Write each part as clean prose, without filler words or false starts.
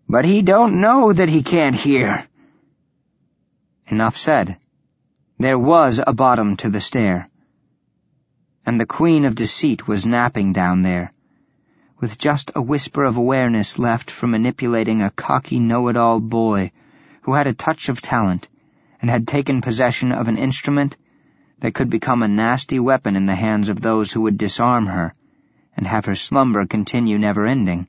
But he don't know that he can't hear." Enough said. There was a bottom to the stair. And the Queen of Deceit was napping down there, with just a whisper of awareness left for manipulating a cocky know-it-all boy who had a touch of talent and had taken possession of an instrument that could become a nasty weapon in the hands of those who would disarm her and have her slumber continue never-ending.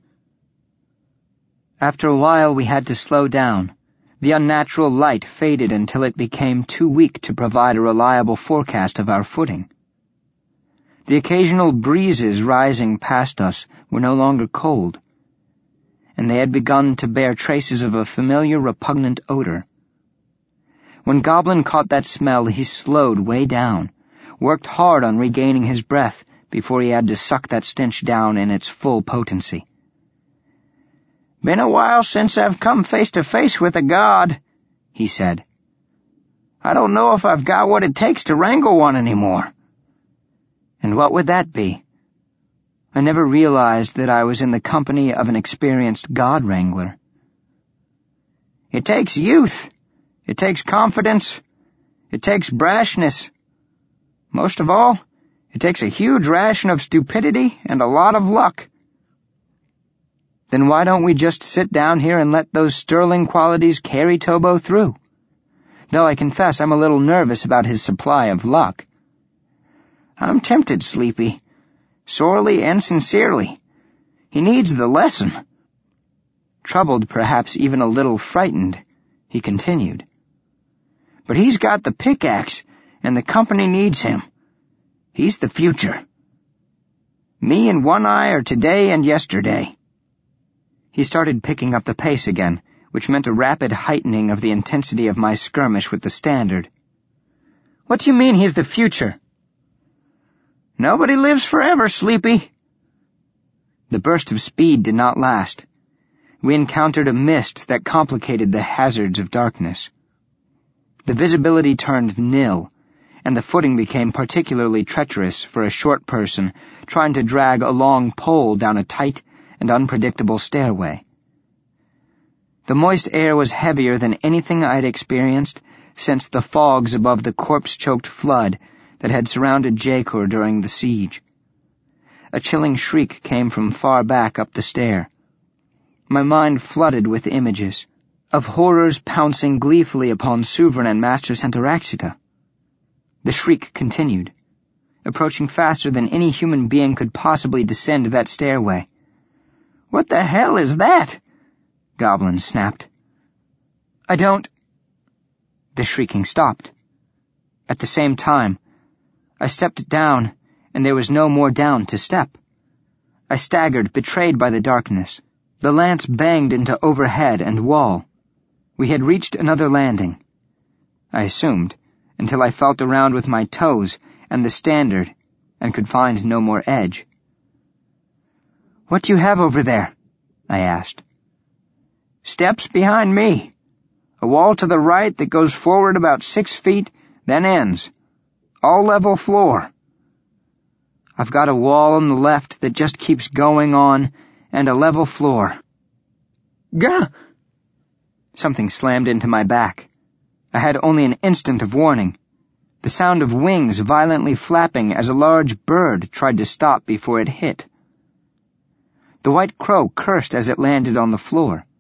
After a while we had to slow down. The unnatural light faded until it became too weak to provide a reliable forecast of our footing. The occasional breezes rising past us were no longer cold, and they had begun to bear traces of a familiar repugnant odor. When Goblin caught that smell, he slowed way down, worked hard on regaining his breath before he had to suck that stench down in its full potency. "Been a while since I've come face to face with a god," he said. "I don't know if I've got what it takes to wrangle one anymore." And what would that be? I never realized that I was in the company of an experienced god-wrangler. "It takes youth. It takes confidence. It takes brashness. Most of all, it takes a huge ration of stupidity and a lot of luck." Then why don't we just sit down here and let those sterling qualities carry Tobo through? Though I confess I'm a little nervous about his supply of luck. "I'm tempted, Sleepy. Sorely and sincerely. He needs the lesson." Troubled, perhaps even a little frightened, he continued. "But he's got the pickaxe, and the company needs him. He's the future. Me and One Eye are today and yesterday." He started picking up the pace again, which meant a rapid heightening of the intensity of my skirmish with the Standard. "What do you mean he's the future?" "Nobody lives forever, Sleepy." The burst of speed did not last. We encountered a mist that complicated the hazards of darkness. The visibility turned nil, and the footing became particularly treacherous for a short person trying to drag a long pole down a tight and unpredictable stairway. The moist air was heavier than anything I'd experienced since the fogs above the corpse-choked flood that had surrounded Jakor during the siege. A chilling shriek came from far back up the stair. My mind flooded with images of horrors pouncing gleefully upon Sovereign and Master Centauraxita. The shriek continued, approaching faster than any human being could possibly descend that stairway. "What the hell is that?" Goblin snapped. "I don't—" The shrieking stopped. At the same time, I stepped down, and there was no more down to step. I staggered, betrayed by the darkness. The lance banged into overhead and wall. We had reached another landing, I assumed, until I felt around with my toes and the Standard and could find no more edge. "What do you have over there?" I asked. "Steps behind me. A wall to the right that goes forward about 6 feet, then ends. All level floor." "I've got a wall on the left that just keeps going on, and a level floor." "Gah!" Something slammed into my back. I had only an instant of warning. The sound of wings violently flapping as a large bird tried to stop before it hit. The white crow cursed as it landed on the floor.